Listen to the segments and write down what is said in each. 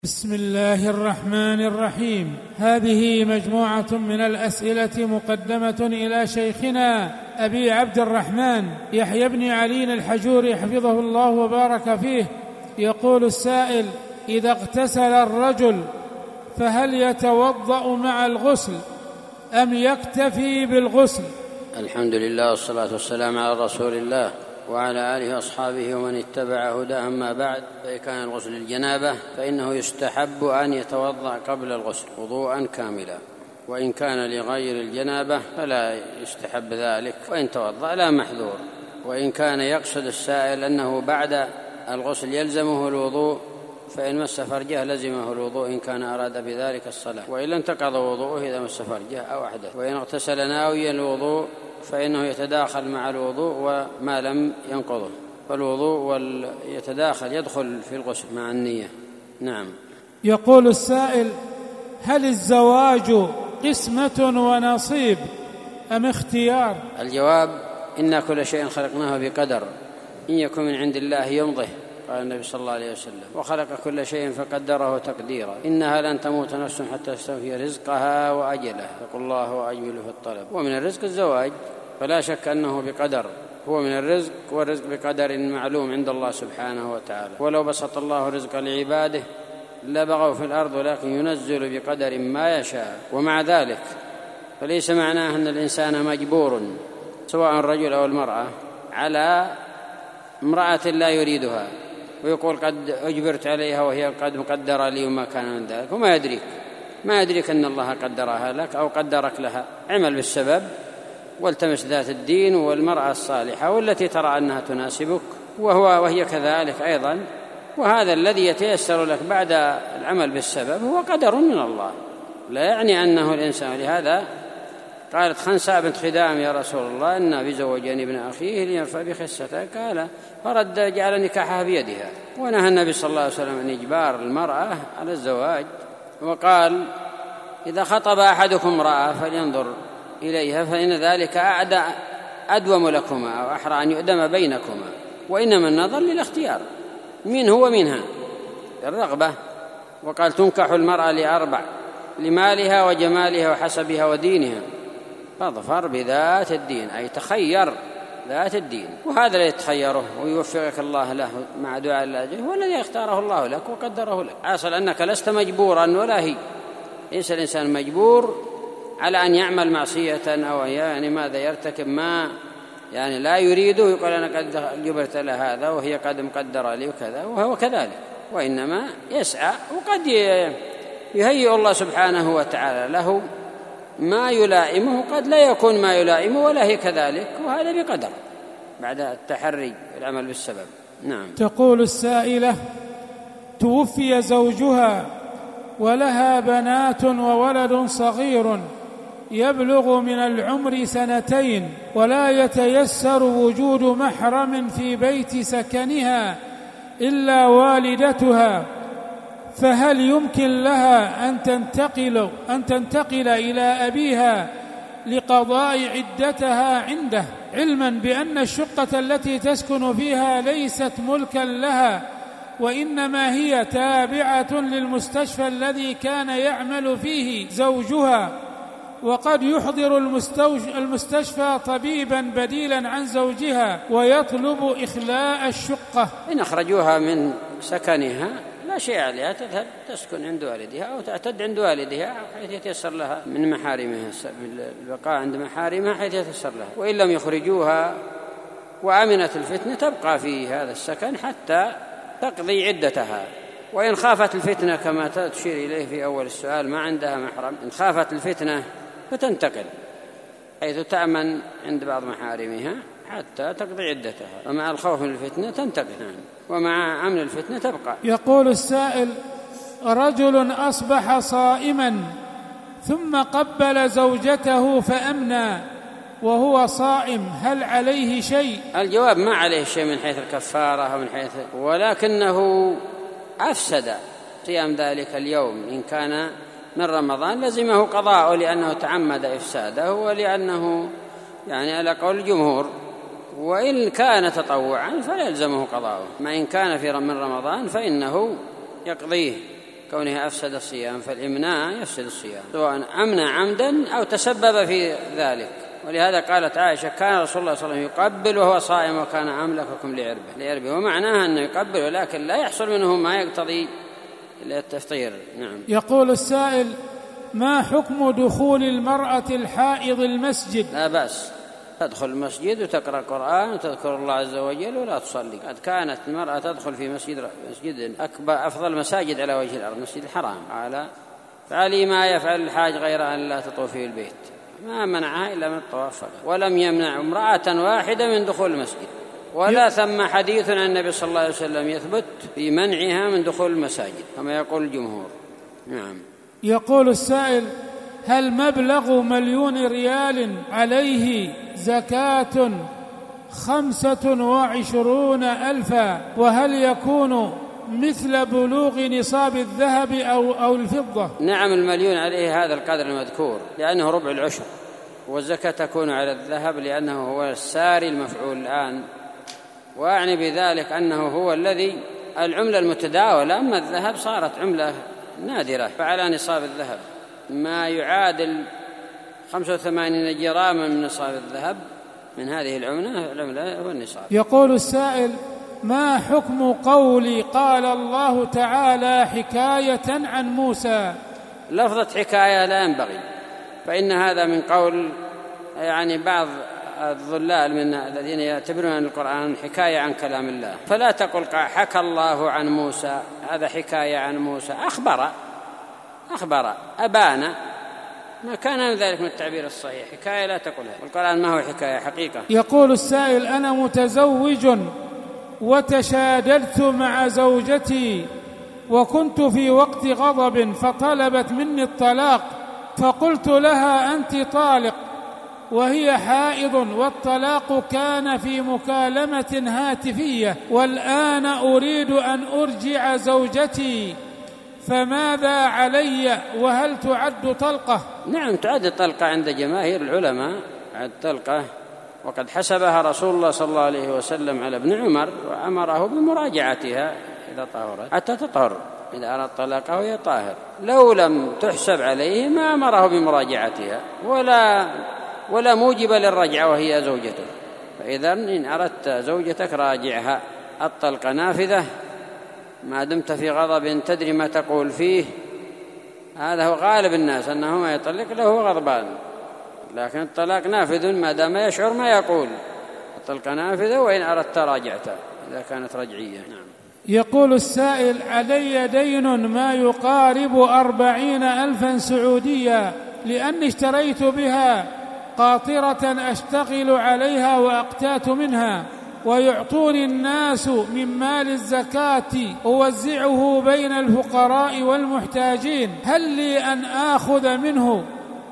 بسم الله الرحمن الرحيم. هذه مجموعة من الأسئلة مقدمة إلى شيخنا أبي عبد الرحمن يحيى بن علي الحجوري حفظه الله وبارك فيه. يقول السائل: إذا اغتسل الرجل فهل يتوضأ مع الغسل أم يكتفي بالغسل؟ الحمد لله والصلاة والسلام على رسول الله وعلى آله وأصحابه ومن اتبع هداه. أما بعد، فإن كان الغسل الجنابة فإنه يستحب أن يتوضأ قبل الغسل وضوءا كاملا، وإن كان لغير الجنابة فلا يستحب ذلك، وإن توضأ لا محذور. وإن كان يقصد السائل أنه بعد الغسل يلزمه الوضوء، فإن مس فرجه لزمه الوضوء إن كان أراد بذلك الصلاة، وإلا انتقض وضوءه إذا مس فرجه أو أحدث. وإن اغتسل ناويا الوضوء فإنه يتداخل مع الوضوء وما لم ينقضه، فالوضوء يدخل في الغسل مع النية. نعم. يقول السائل: هل الزواج قسمة ونصيب أم اختيار؟ الجواب: إن كل شيء خلقناه بقدر، إن يكن من عند الله يمضه، قال النبي صلى الله عليه وسلم، وخلق كل شيء فقدره تقديرا، إنها لن تموت نفس حتى تستوفي رزقها وأجلها، اتقوا الله وأجملوا في الطلب. ومن الرزق الزواج، فلا شك أنه بقدر، هو من الرزق، والرزق بقدر معلوم عند الله سبحانه وتعالى. ولو بسط الله رزق لعباده لبغوا في الأرض، ولكن ينزل بقدر ما يشاء. ومع ذلك فليس معناه أن الإنسان مجبور، سواء الرجل أو المرأة، على امرأة لا يريدها ويقول قد أجبرت عليها وهي قد مقدرة لي وما كان من ذلك، وما يدريك أن الله قدرها لك أو قدرك لها. اعمل بالسبب والتمس ذات الدين والمرأة الصالحة والتي ترى أنها تناسبك وهي كذلك أيضا. وهذا الذي يتيسر لك بعد العمل بالسبب هو قدر من الله، لا يعني أنه الإنسان. لهذا قالت خنساء بنت خدام: يا رسول الله، إن بزوجني ابن أخيه لينفع بخسته، قال فرد جعل نكاحها بيدها. ونهى النبي صلى الله عليه وسلم عن إجبار المرأة على الزواج، وقال: إذا خطب أحدكم امرأة فلينظر إليها، فإن ذلك أدوم لكما أو أحرى أن يؤدم بينكما، وإنما النظر للاختيار منه ومنها الرغبة. وقال: تنكح المرأة لأربع: لمالها وجمالها وحسبها ودينها، فاظفر بذات الدين، أي تخير ذات الدين. وهذا لا يتخيره ويوفقك الله له مع دعاء الله، هو الذي اختاره الله لك وقدره لك. حاصل أنك لست مجبورا ولا هي. ليس الإنسان مجبور على أن يعمل معصية أو ماذا يرتكب ما لا يريده، يقول أنا قد جبرت له هذا وهي قد مقدرة لي وكذا، وهو كذلك. وإنما يسعى، وقد يهيئ الله سبحانه وتعالى له ما يلائمه، قد لا يكون ما يلائمه ولا هي كذلك، وهذا بقدر بعد التحري والعمل بالسبب. نعم. تقول السائلة: توفي زوجها ولها بنات وولد صغير يبلغ من العمر 2 ولا يتيسر وجود محرم في بيت سكنها إلا والدتها، فهل يمكن لها أن تنتقل إلى أبيها لقضاء عدتها عنده، علما بأن الشقة التي تسكن فيها ليست ملكا لها، وإنما هي تابعة للمستشفى الذي كان يعمل فيه زوجها، وقد يحضر المستشفى طبيبا بديلا عن زوجها ويطلب إخلاء الشقة؟ إن أخرجوها من سكنها لا شيء عليها، تذهب تسكن عند والدها أو تعتد عند والدها حيث يتيسر لها من محارمها، البقاء عند محارمها حيث يتيسر لها. وإن لم يخرجوها وأمنت الفتنة تبقى في هذا السكن حتى تقضي عدتها. وإن خافت الفتنة كما تشير إليه في أول السؤال، ما عندها محرم، إن خافت الفتنة فتنتقل حيث تأمن عند بعض محارمها حتى تقضي عدتها، ومع الخوف من الفتنة تنتقل، ومع أمن الفتنة تبقى. يقول السائل: رجل أصبح صائما ثم قبل زوجته فأمنى وهو صائم، هل عليه شيء؟ الجواب: ما عليه شيء من حيث الكفارة ومن حيث، ولكنه أفسد صيام ذلك اليوم. إن كان من رمضان لزمه قضاء لأنه تعمد إفساده، ولأنه على قول الجمهور. وإن كان تطوعا فلا يلزمه قضاءه. ما إن كان من رمضان فإنه يقضيه كونه أفسد الصيام، فالإمناء يفسد الصيام سواء أمنى عمدا أو تسبب في ذلك. ولهذا قالت عائشة: كان رسول الله صلى الله عليه وسلم يقبل وهو صائم وكان أملككم لعربه، ومعناها أنه يقبل ولكن لا يحصل منه ما يقتضي التفطير. نعم. يقول السائل: ما حكم دخول المرأة الحائض المسجد؟ لا بأس، تدخل المسجد وتقرأ القرآن وتذكر الله عز وجل ولا تصلي. قد كانت المرأة تدخل في مسجد أكبر أفضل مساجد على وجه الأرض، مسجد الحرام، فعلي ما يفعل الحاج غير أن لا تطوف في البيت، ما منعها إلا من الطواف فقط، ولم يمنع امرأة واحدة من دخول المسجد، ولا ثم حديث عن النبي صلى الله عليه وسلم يثبت في منعها من دخول المساجد كما يقول الجمهور. نعم. يقول السائل: هل مبلغ 1,000,000 ريال عليه زكاة 25,000، وهل يكون مثل بلوغ نصاب الذهب أو الفضة؟ نعم، 1,000,000 عليه هذا القدر المذكور لأنه ربع العشر، والزكاة تكون على الذهب لأنه هو الساري المفعول الآن، وأعني بذلك أنه هو الذي العملة المتداولة، أما الذهب صارت عملة نادرة، فعلى نصاب الذهب ما يعادل 85 جراما من نصاب الذهب من هذه العملة هو النصاب. يقول السائل: ما حكم قولي قال الله تعالى حكاية عن موسى؟ لفظة حكاية لا ينبغي، فإن هذا من قول بعض الضلال من الذين يعتبرون أن القرآن حكاية عن كلام الله، فلا تقل حكى الله عن موسى، هذا حكاية عن موسى، أخبر أبان، ما كان من ذلك من التعبير الصحيح. حكاية لا تقولها، والقرآن ما هو حكاية، حقيقة. يقول السائل: أنا متزوج وتشاددت مع زوجتي وكنت في وقت غضب فطلبت مني الطلاق، فقلت لها أنت طالق وهي حائض، والطلاق كان في مكالمة هاتفية، والآن أريد أن أرجع زوجتي، فماذا علي؟ وهل تعد طلقة؟ نعم، تعد طلقة عند جماهير العلماء، عد طلقة، وقد حسبها رسول الله صلى الله عليه وسلم على ابن عمر وأمره بمراجعتها إذا طهرت حتى تطهر، إذا أراد طلاقه وهي طاهر. لو لم تحسب عليه ما أمره بمراجعتها ولا موجب للرجعة وهي زوجته. فإذا إن أردت زوجتك راجعها، الطلقة نافذة ما دمت في غضب تدري ما تقول فيه، هذا هو غالب الناس أنه ما يطلق له غضبان، لكن الطلاق نافذ ما دام يشعر ما يقول، الطلقة نافذة وإن أردت راجعته إذا كانت رجعية. نعم. يقول السائل: علي دين ما يقارب 40,000 سعودية، لأني اشتريت بها قاطرة أشتغل عليها وأقتات منها، ويعطوني الناس من مال الزكاة أوزعه بين الفقراء والمحتاجين، هل لي أن آخذ منه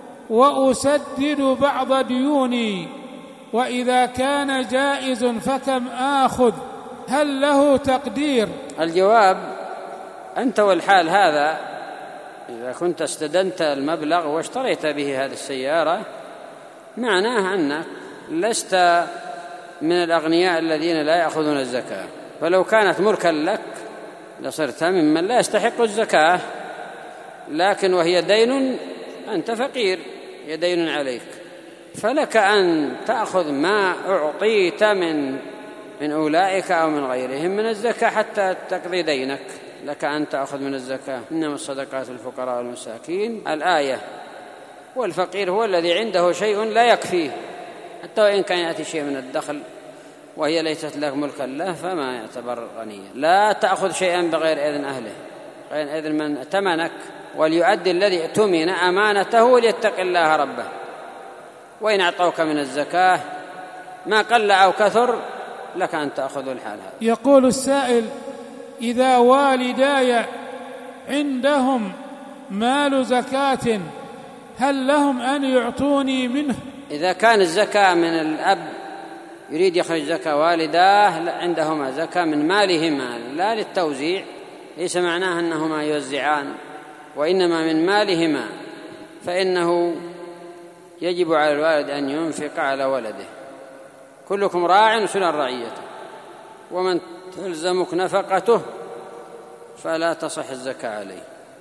وأسدد بعض ديوني؟ وإذا كان جائز فكم آخذ؟ هل له تقدير؟ الجواب: أنت والحال هذا إذا كنت استدنت المبلغ واشتريت به هذه السيارة معناه أنك لست من الأغنياء الذين لا يأخذون الزكاة، فلو كانت ملكا لك لصرت ممن لا يستحق الزكاة، لكن وهي دين أنت فقير، هي دين عليك، فلك أن تأخذ ما أعطيت من أولئك أو من غيرهم من الزكاة حتى تقضي دينك، لك أن تأخذ من الزكاة، إنما الصدقات الفقراء والمساكين، الآية. والفقير هو الذي عنده شيء لا يكفيه، حتى وإن كان يأتي شيء من الدخل وهي ليست لك ملكا له فما يعتبر غنيا. لا تأخذ شيئا بغير إذن أهله، غير إذن من ائتمنك، وليؤدي الذي ائتمن أمانته وليتق الله ربه. وإن أعطوك من الزكاة ما قل أو كثر لك أن تأخذ الحال هذا. يقول السائل: إذا والداي عندهم مال زكاة هل لهم أن يعطوني منه؟ إذا كان الزكاة من الأب يريد يخرج زكاة والداه عندهما زكاة من مالهما لا للتوزيع، ليس معناه أنهما يوزعان، وإنما من مالهما، فإنه يجب على الوالد أن ينفق على ولده. كلكم راع وسنن رعيته، ومن تلزمك نفقته فلا تصح الزكاة عليه.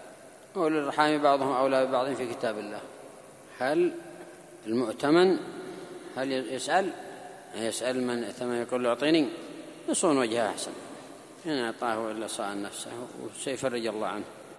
وأولي الأرحام بعضهم أولى ببعض في كتاب الله. هل المؤتمن هل يسأل من ائتمن يقول له أعطيني؟ يصون وجهه أحسن، إن أعطاه إلا صان نفسه وسيفرج الله عنه.